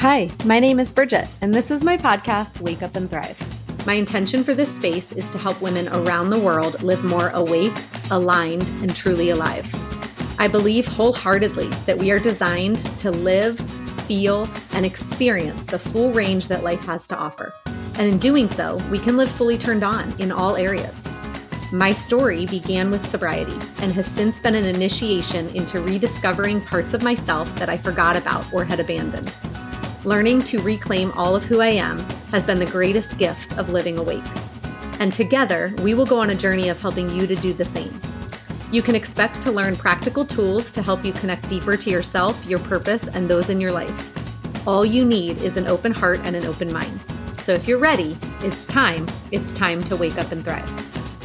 Hi, my name is Bridget, and this is my podcast, Wake Up and Thrive. My intention for this space is to help women around the world live more awake, aligned, and truly alive. I believe wholeheartedly that we are designed to live, feel, and experience the full range that life has to offer. And in doing so, we can live fully turned on in all areas. My story began with sobriety and has since been an initiation into rediscovering parts of myself that I forgot about or had abandoned. Learning to reclaim all of who I am has been the greatest gift of living awake. And together, we will go on a journey of helping you to do the same. You can expect to learn practical tools to help you connect deeper to yourself, your purpose, and those in your life. All you need is an open heart and an open mind. So if you're ready, it's time to wake up and thrive.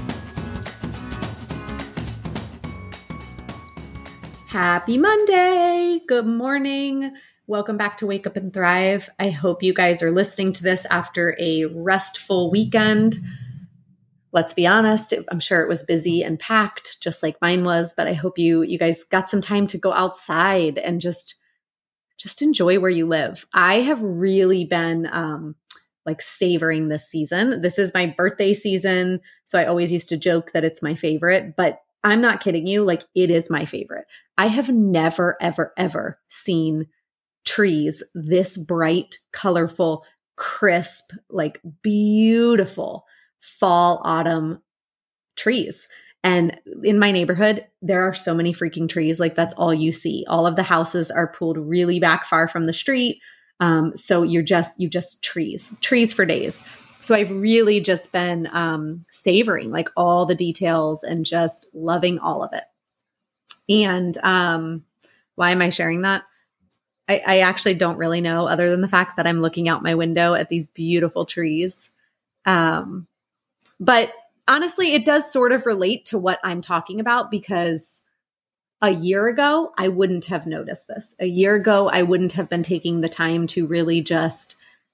Happy Monday! Good morning. Welcome back to Wake Up and Thrive. I hope you guys are listening to this after a restful weekend. Let's be honest, I'm sure it was busy and packed, just like mine was, but I hope you guys got some time to go outside and just enjoy where you live. I have really been savoring this season. This is my birthday season, so I always used to joke that it's my favorite, but I'm not kidding you, it is my favorite. I have never, ever, ever seen trees this bright, colorful, crisp, beautiful fall, autumn trees. And in my neighborhood, there are so many freaking trees. That's all you see. All of the houses are pulled really back far from the street. So you just trees for days. So I've really just been savoring all the details and just loving all of it. And why am I sharing that? I actually don't really know, other than the fact that I'm looking out my window at these beautiful trees. But honestly, it does sort of relate to what I'm talking about, because a year ago, I wouldn't have noticed this. A year ago, I wouldn't have been taking the time to really just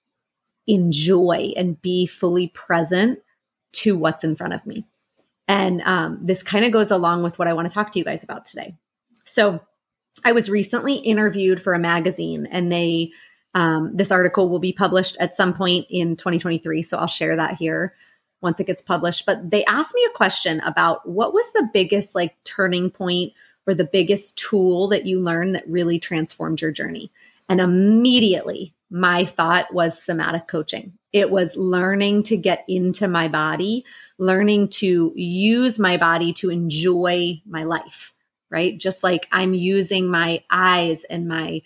enjoy and be fully present to what's in front of me. And this kind of goes along with what I want to talk to you guys about today. So I was recently interviewed for a magazine, and this article will be published at some point in 2023. So I'll share that here once it gets published. But they asked me a question about what was the biggest turning point or the biggest tool that you learned that really transformed your journey. And immediately my thought was somatic coaching. It was learning to get into my body, learning to use my body to enjoy my life. Right? Just like I'm using my eyes and my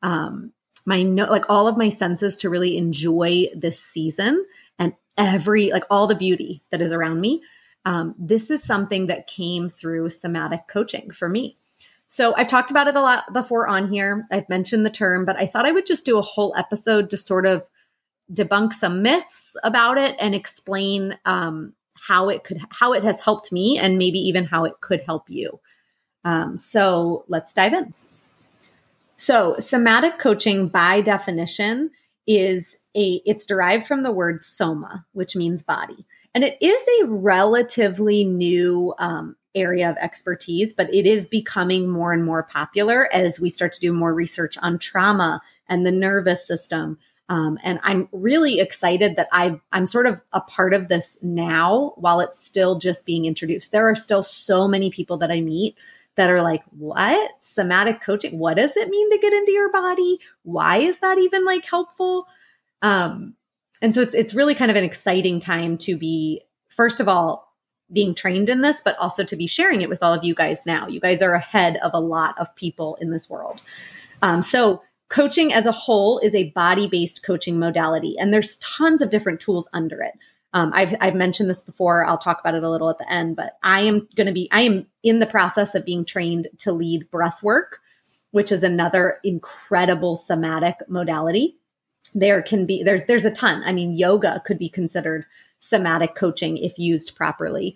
all of my senses to really enjoy this season and all the beauty that is around me. This is something that came through somatic coaching for me. So I've talked about it a lot before on here. I've mentioned the term, but I thought I would just do a whole episode to sort of debunk some myths about it and explain how it has helped me, and maybe even how it could help you. So let's dive in. So somatic coaching, by definition, it's derived from the word soma, which means body. And it is a relatively new area of expertise, but it is becoming more and more popular as we start to do more research on trauma and the nervous system. And I'm really excited that I'm sort of a part of this now while it's still just being introduced. There are still so many people that I meet that are like, what? Somatic coaching? What does it mean to get into your body? Why is that even helpful? And so it's really kind of an exciting time to be, first of all, being trained in this, but also to be sharing it with all of you guys now. You guys are ahead of a lot of people in this world. So coaching as a whole is a body-based coaching modality, and there's tons of different tools under it. I've mentioned this before. I'll talk about it a little at the end, but I am in the process of being trained to lead breath work, which is another incredible somatic modality. There's a ton. I mean, yoga could be considered somatic coaching if used properly.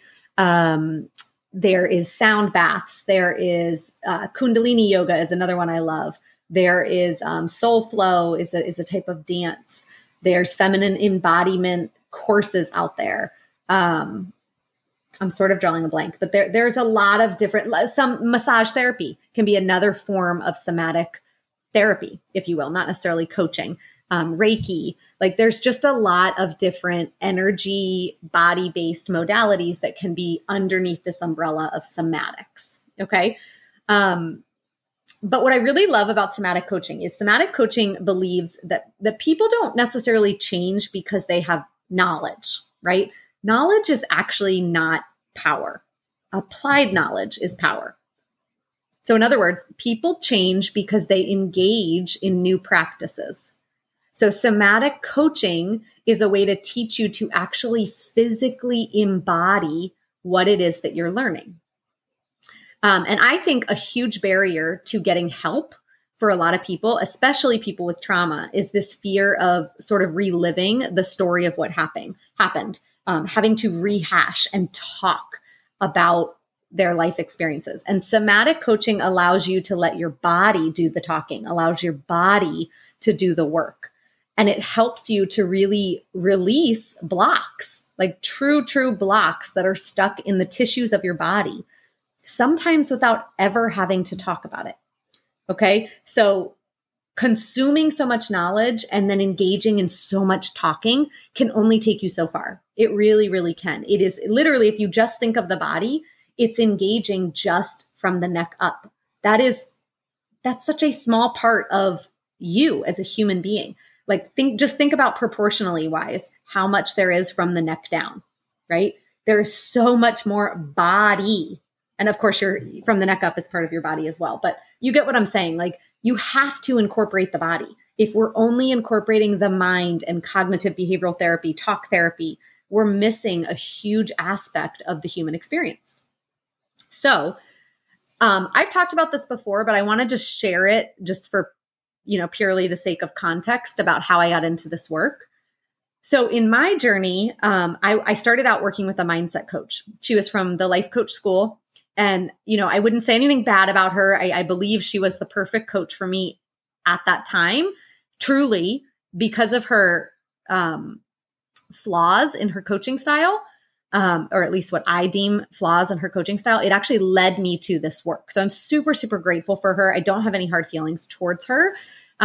There is sound baths. There is Kundalini yoga is another one I love. There is soul flow is a type of dance. There's feminine embodiment courses out there. I'm sort of drawing a blank, but there's a lot of different, some massage therapy can be another form of somatic therapy, if you will, not necessarily coaching. Reiki. Like there's just a lot of different energy, body-based modalities that can be underneath this umbrella of somatics. Okay. But what I really love about somatic coaching is somatic coaching believes that people don't necessarily change because they have knowledge, right? Knowledge is actually not power. Applied knowledge is power. So in other words, people change because they engage in new practices. So somatic coaching is a way to teach you to actually physically embody what it is that you're learning. And I think a huge barrier to getting help for a lot of people, especially people with trauma, is this fear of sort of reliving the story of what happened, having to rehash and talk about their life experiences. And somatic coaching allows you to let your body do the talking, allows your body to do the work. And it helps you to really release blocks, like true blocks that are stuck in the tissues of your body, sometimes without ever having to talk about it. Okay. So consuming so much knowledge and then engaging in so much talking can only take you so far. It really, really can. It is literally, if you just think of the body, it's engaging just from the neck up. That's such a small part of you as a human being. Like just think about proportionally wise, how much there is from the neck down, right? There is so much more body. And of course, from the neck up is part of your body as well. But you get what I'm saying. Like you have to incorporate the body. If we're only incorporating the mind and cognitive behavioral therapy, talk therapy, we're missing a huge aspect of the human experience. So I've talked about this before, but I want to just share it just for, purely the sake of context about how I got into this work. So in my journey, I started out working with a mindset coach. She was from the Life Coach School. And, I wouldn't say anything bad about her. I believe she was the perfect coach for me at that time, truly, because of her flaws in her coaching style, or at least what I deem flaws in her coaching style. It actually led me to this work. So I'm super, super grateful for her. I don't have any hard feelings towards her.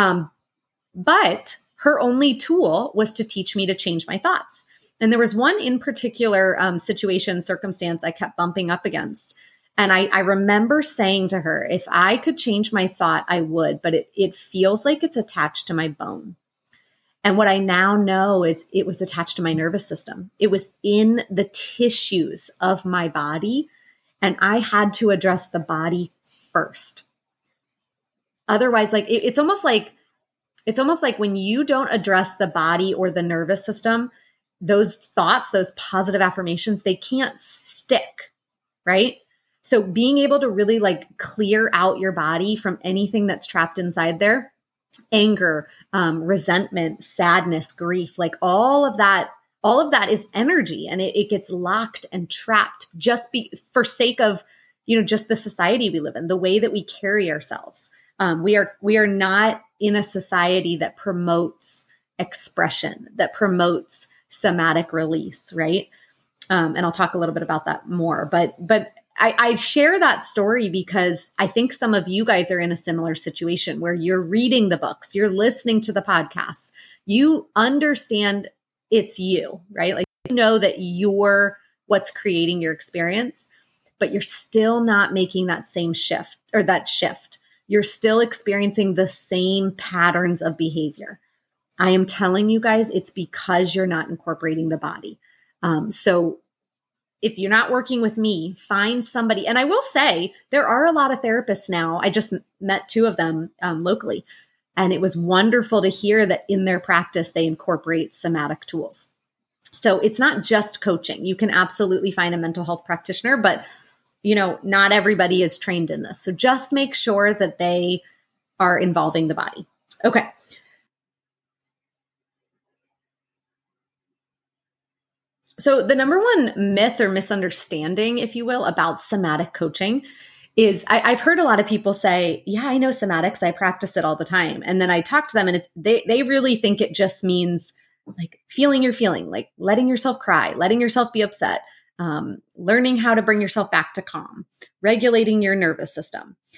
But her only tool was to teach me to change my thoughts. And there was one in particular circumstance I kept bumping up against. And I remember saying to her, if I could change my thought, I would, but it feels like it's attached to my bone. And what I now know is it was attached to my nervous system. It was in the tissues of my body, and I had to address the body first. Otherwise, like it's almost like when you don't address the body or the nervous system, those thoughts, those positive affirmations, they can't stick, right? So being able to really like clear out your body from anything that's trapped inside there, anger, resentment, sadness, grief, like all of that is energy, and it gets locked and trapped for sake of, just the society we live in, the way that we carry ourselves. We are not in a society that promotes expression, that promotes somatic release, right? And I'll talk a little bit about that more, but I share that story because I think some of you guys are in a similar situation where you're reading the books, you're listening to the podcasts, you understand it's you, right? Like you know that you're what's creating your experience, but you're still not making that same shift or that shift. You're still experiencing the same patterns of behavior. I am telling you guys, it's because you're not incorporating the body. So if you're not working with me, find somebody. And I will say there are a lot of therapists now. I just met two of them locally. And it was wonderful to hear that in their practice, they incorporate somatic tools. So it's not just coaching. You can absolutely find a mental health practitioner, but not everybody is trained in this. So just make sure that they are involving the body. Okay. So the number one myth or misunderstanding, if you will, about somatic coaching is I've heard a lot of people say, yeah, I know somatics. I practice it all the time. And then I talk to them and they really think it just means like feeling your feeling, like letting yourself cry, letting yourself be upset, learning how to bring yourself back to calm, regulating your nervous system.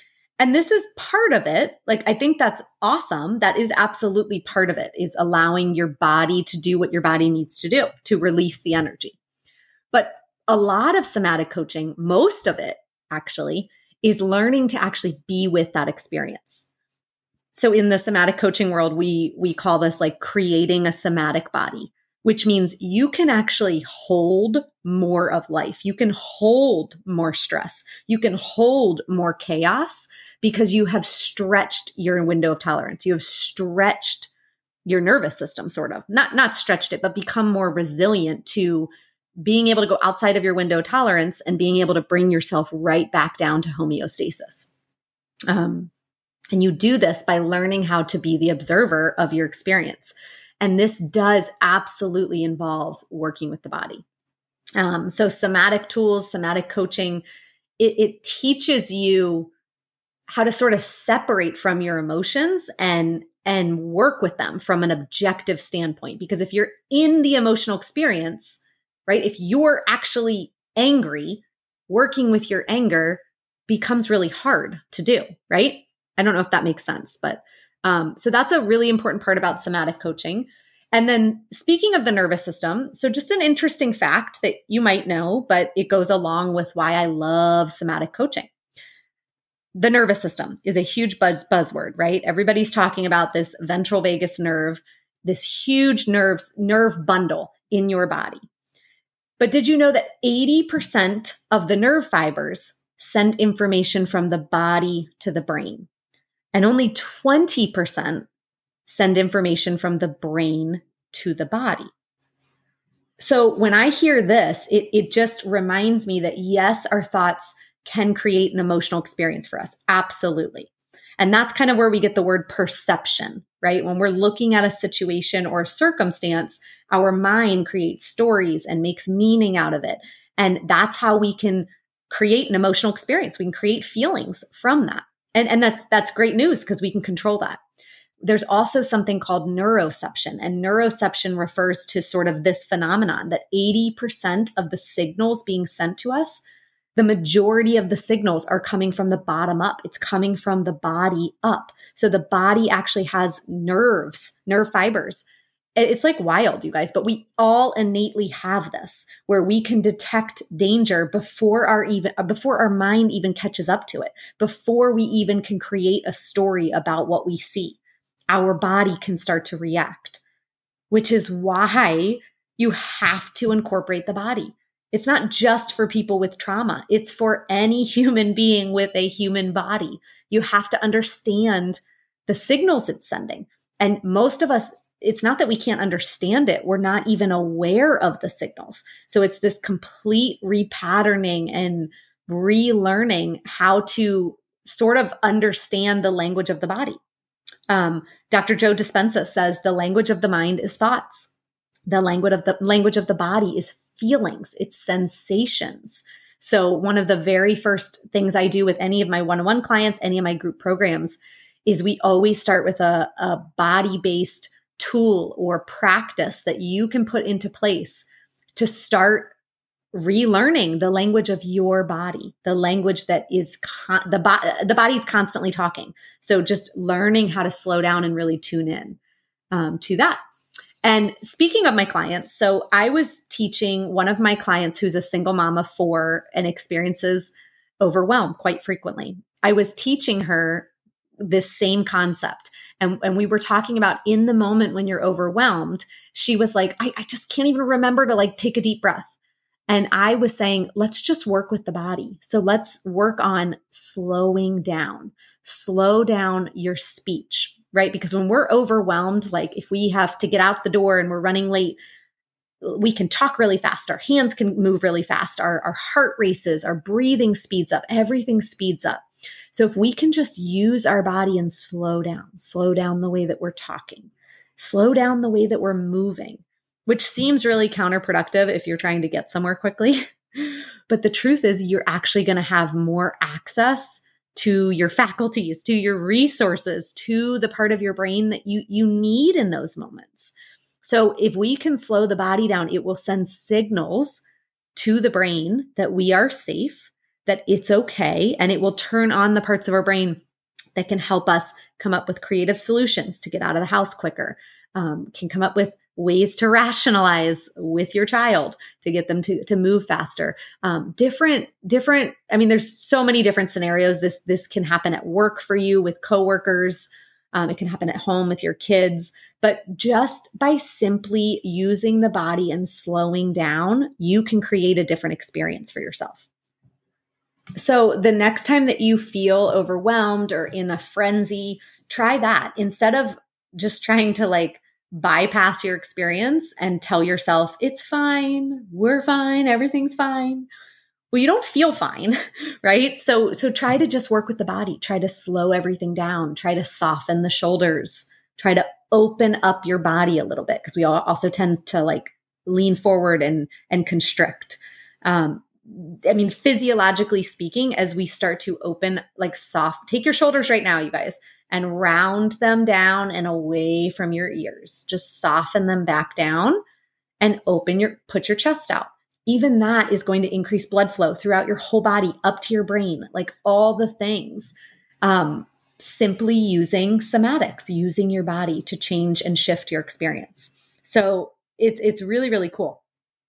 And this is part of it. Like, I think that's awesome. That is absolutely part of it, is allowing your body to do what your body needs to do to release the energy. But a lot of somatic coaching, most of it actually, is learning to actually be with that experience. So in the somatic coaching world, we call this like creating a somatic body, which means you can actually hold more of life. You can hold more stress. You can hold more chaos because you have stretched your window of tolerance. You have stretched your nervous system, sort of. Not stretched it, but become more resilient to being able to go outside of your window of tolerance and being able to bring yourself right back down to homeostasis. And you do this by learning how to be the observer of your experience. And this does absolutely involve working with the body. So somatic tools, somatic coaching, it teaches you how to sort of separate from your emotions and work with them from an objective standpoint. Because if you're in the emotional experience, right, if you're actually angry, working with your anger becomes really hard to do, right? I don't know if that makes sense, but so that's a really important part about somatic coaching. And then speaking of the nervous system, so just an interesting fact that you might know, but it goes along with why I love somatic coaching. The nervous system is a huge buzzword, right? Everybody's talking about this ventral vagus nerve, this huge nerve bundle in your body. But did you know that 80% of the nerve fibers send information from the body to the brain? And only 20% send information from the brain to the body. So when I hear this, it just reminds me that yes, our thoughts can create an emotional experience for us. Absolutely. And that's kind of where we get the word perception, right? When we're looking at a situation or a circumstance, our mind creates stories and makes meaning out of it. And that's how we can create an emotional experience. We can create feelings from that. And that's great news because we can control that. There's also something called neuroception, and neuroception refers to sort of this phenomenon that 80% of the signals being sent to us, the majority of the signals are coming from the bottom up. It's coming from the body up. So the body actually has nerve fibers. It's like wild, you guys, but we all innately have this where we can detect danger before our mind even catches up to it, before we even can create a story about what we see. Our body can start to react, which is why you have to incorporate the body. It's not just for people with trauma. It's for any human being with a human body. You have to understand the signals it's sending. And most of us, it's not that we can't understand it. We're not even aware of the signals. So it's this complete repatterning and relearning how to sort of understand the language of the body. Dr. Joe Dispenza says the language of the mind is thoughts. The language of the body is feelings. It's sensations. So one of the very first things I do with any of my one-on-one clients, any of my group programs, is we always start with a body-based tool or practice that you can put into place to start relearning the language of your body, the language that is the body's constantly talking. So just learning how to slow down and really tune in to that. And speaking of my clients, so I was teaching one of my clients who's a single mom of 4 and experiences overwhelm quite frequently. I was teaching her this same concept. And we were talking about in the moment when you're overwhelmed, she was like, I just can't even remember to like take a deep breath. And I was saying, let's just work with the body. So let's work on slowing down. Slow down your speech, right? Because when we're overwhelmed, like if we have to get out the door and we're running late, we can talk really fast. Our hands can move really fast. Our heart races, our breathing speeds up. Everything speeds up. So if we can just use our body and slow down the way that we're talking, slow down the way that we're moving, which seems really counterproductive if you're trying to get somewhere quickly. But the truth is you're actually going to have more access to your faculties, to your resources, to the part of your brain that you need in those moments. So if we can slow the body down, it will send signals to the brain that we are safe, that it's okay, and it will turn on the parts of our brain that can help us come up with creative solutions to get out of the house quicker, can come up with ways to rationalize with your child to get them to move faster. Different, I mean, there's so many different scenarios. This can happen at work for you with coworkers. It can happen at home with your kids, but just by simply using the body and slowing down, you can create a different experience for yourself. So the next time that you feel overwhelmed or in a frenzy, try that. Instead of just trying to like bypass your experience and tell yourself, it's fine, we're fine, everything's fine. Well, you don't feel fine, right? So try to just work with the body, try to slow everything down, try to soften the shoulders, try to open up your body a little bit, because we all also tend to like lean forward and constrict. I mean, physiologically speaking, as we start to open, like take your shoulders right now, you guys, and round them down and away from your ears. Just soften them back down and put your chest out. Even that is going to increase blood flow throughout your whole body, up to your brain, like all the things. Simply using somatics, using your body to change and shift your experience. So it's really, really cool.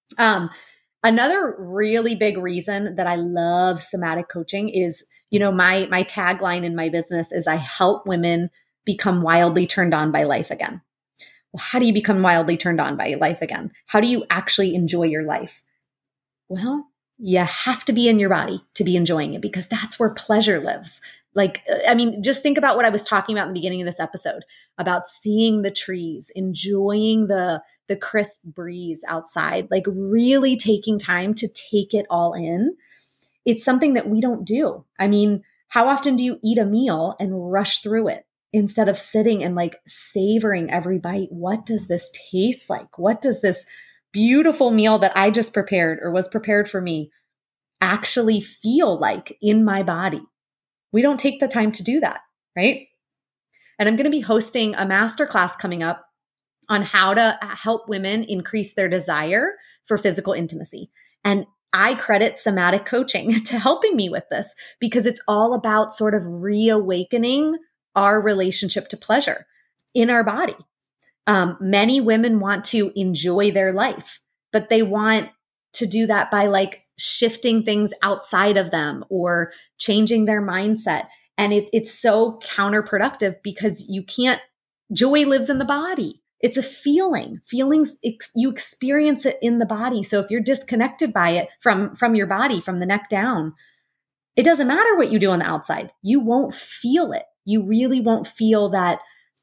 Another really big reason that I love somatic coaching is, my tagline in my business is I help women become wildly turned on by life again. Well, how do you become wildly turned on by life again? How do you actually enjoy your life? Well, you have to be in your body to be enjoying it, because that's where pleasure lives. Like, I mean, just think about what I was talking about in the beginning of this episode about seeing the trees, enjoying the crisp breeze outside, like really taking time to take it all in. It's something that we don't do. I mean, how often do you eat a meal and rush through it instead of sitting and like savoring every bite? What does this taste like? What does this beautiful meal that I just prepared or was prepared for me actually feel like in my body? We don't take the time to do that, right? And I'm going to be hosting a masterclass coming up on how to help women increase their desire for physical intimacy. And I credit somatic coaching to helping me with this, because it's all about sort of reawakening our relationship to pleasure in our body. Many women want to enjoy their life, but they want to do that by like shifting things outside of them or changing their mindset. And it's so counterproductive, because joy lives in the body. It's a feeling. Feelings, you experience it in the body. So if you're disconnected by it from your body, from the neck down, it doesn't matter what you do on the outside. You won't feel it. You really won't feel that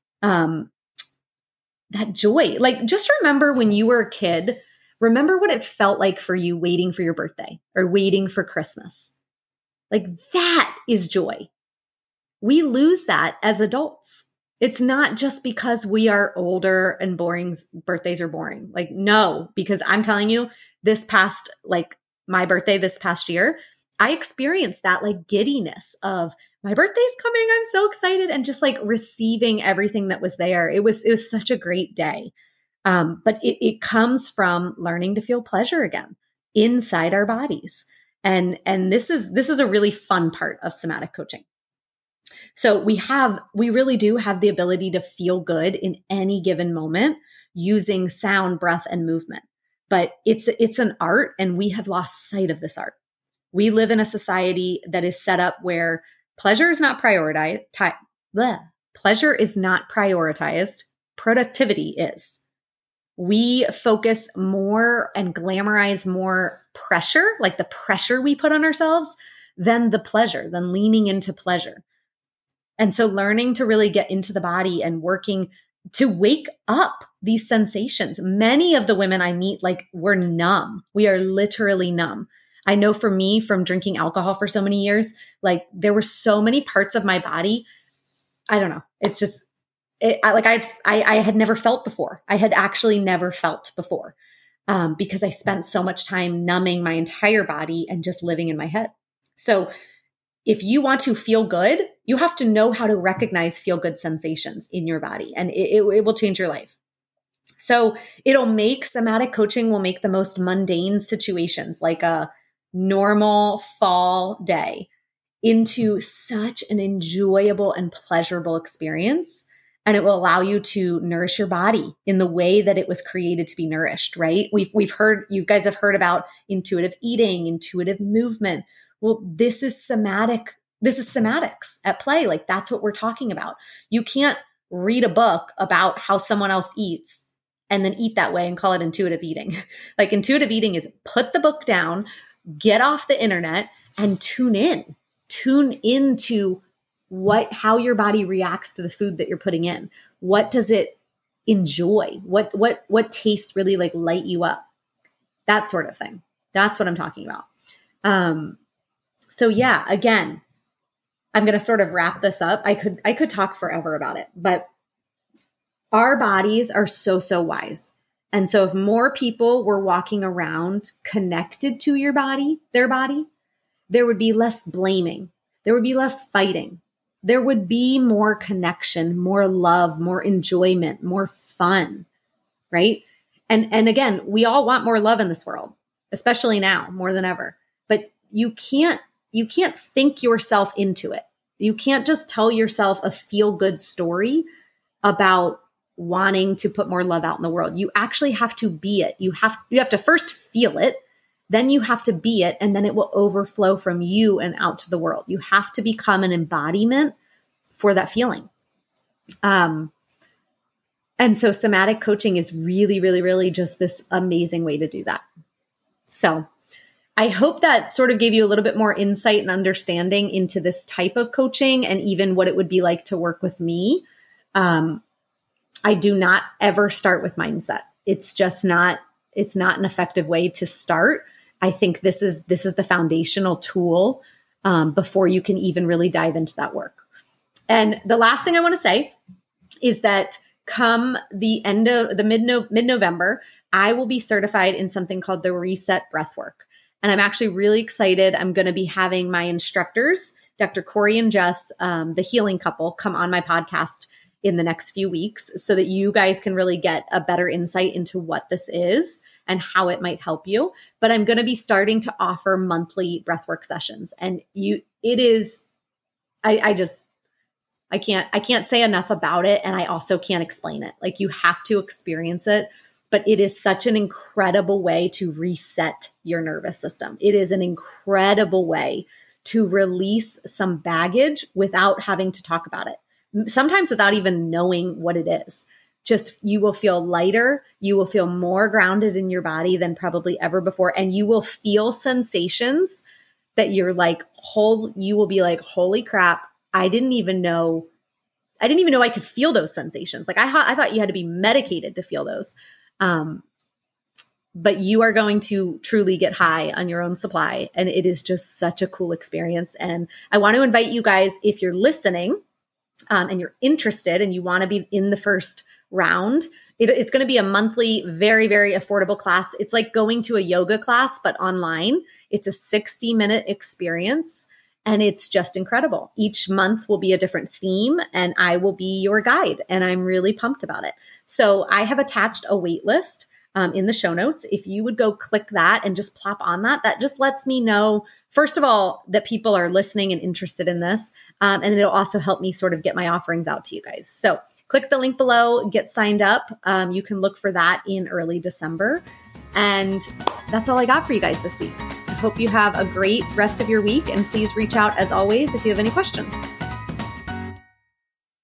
joy. Like, just remember when you were a kid, remember what it felt like for you waiting for your birthday or waiting for Christmas. Like, that is joy. We lose that as adults. It's not just because we are older and birthdays are boring. Like, no, because I'm telling you, my birthday this past year, I experienced that like giddiness of my birthday's coming. I'm so excited. And just like receiving everything that was there. It was such a great day. But it comes from learning to feel pleasure again inside our bodies. And this is a really fun part of somatic coaching. So we really do have the ability to feel good in any given moment using sound, breath, and movement. But it's an art, and we have lost sight of this art. We live in a society that is set up where pleasure is not prioritized. Pleasure is not prioritized. Productivity is. We focus more and glamorize more pressure, like the pressure we put on ourselves, than the pleasure, than leaning into pleasure. And so learning to really get into the body and working to wake up these sensations. Many of the women I meet, like, we're numb. We are literally numb. I know for me, from drinking alcohol for so many years, like there were so many parts of my body. I don't know. It's just, I had never felt before. I had actually never felt before because I spent so much time numbing my entire body and just living in my head. So if you want to feel good, you have to know how to recognize feel good sensations in your body, and it will change your life. So somatic coaching will make the most mundane situations, like a normal fall day, into such an enjoyable and pleasurable experience. And it will allow you to nourish your body in the way that it was created to be nourished, right? We've heard, you guys have heard about intuitive eating, intuitive movement. Well, this is somatics at play. Like that's what we're talking about. You can't read a book about how someone else eats and then eat that way and call it intuitive eating. Like intuitive eating is put the book down, get off the internet and tune into how your body reacts to the food that you're putting in. What does it enjoy? What tastes really like light you up? That sort of thing. That's what I'm talking about. So yeah, again, I'm going to sort of wrap this up. I could talk forever about it, but our bodies are so wise. And so if more people were walking around connected to their body, there would be less blaming. There would be less fighting. There would be more connection, more love, more enjoyment, more fun, right? And again, we all want more love in this world, especially now more than ever. But you can't think yourself into it. You can't just tell yourself a feel-good story about wanting to put more love out in the world. You actually have to be it. You have to first feel it, then you have to be it, and then it will overflow from you and out to the world. You have to become an embodiment for that feeling. And so somatic coaching is really just this amazing way to do that. So I hope that sort of gave you a little bit more insight and understanding into this type of coaching and even what it would be like to work with me. I do not ever start with mindset. It's not an effective way to start. I think this is the foundational tool before you can even really dive into that work. And the last thing I want to say is that come the end of the mid-November, I will be certified in something called the Reset Breathwork. And I'm actually really excited. I'm going to be having my instructors, Dr. Corey and Jess, the healing couple, come on my podcast in the next few weeks so that you guys can really get a better insight into what this is and how it might help you. But I'm going to be starting to offer monthly breathwork sessions. And I can't say enough about it. And I also can't explain it. Like you have to experience it, but it is such an incredible way to reset your nervous system. It is an incredible way to release some baggage without having to talk about it. Sometimes without even knowing what it is. Just you will feel lighter. You will feel more grounded in your body than probably ever before. And you will feel sensations that you're like, you will be like, holy crap. I didn't even know I could feel those sensations. Like I thought you had to be medicated to feel those. But you are going to truly get high on your own supply. And it is just such a cool experience. And I want to invite you guys, if you're listening, and you're interested and you want to be in the first round, it's going to be a monthly, very, very affordable class. It's like going to a yoga class, but online. It's a 60-minute experience and it's just incredible. Each month will be a different theme and I will be your guide and I'm really pumped about it. So I have attached a wait list in the show notes. If you would go click that and just plop on that just lets me know, first of all, that people are listening and interested in this. And it'll also help me sort of get my offerings out to you guys. So click the link below, get signed up. You can look for that in early December. And that's all I got for you guys this week. I hope you have a great rest of your week. And please reach out as always if you have any questions.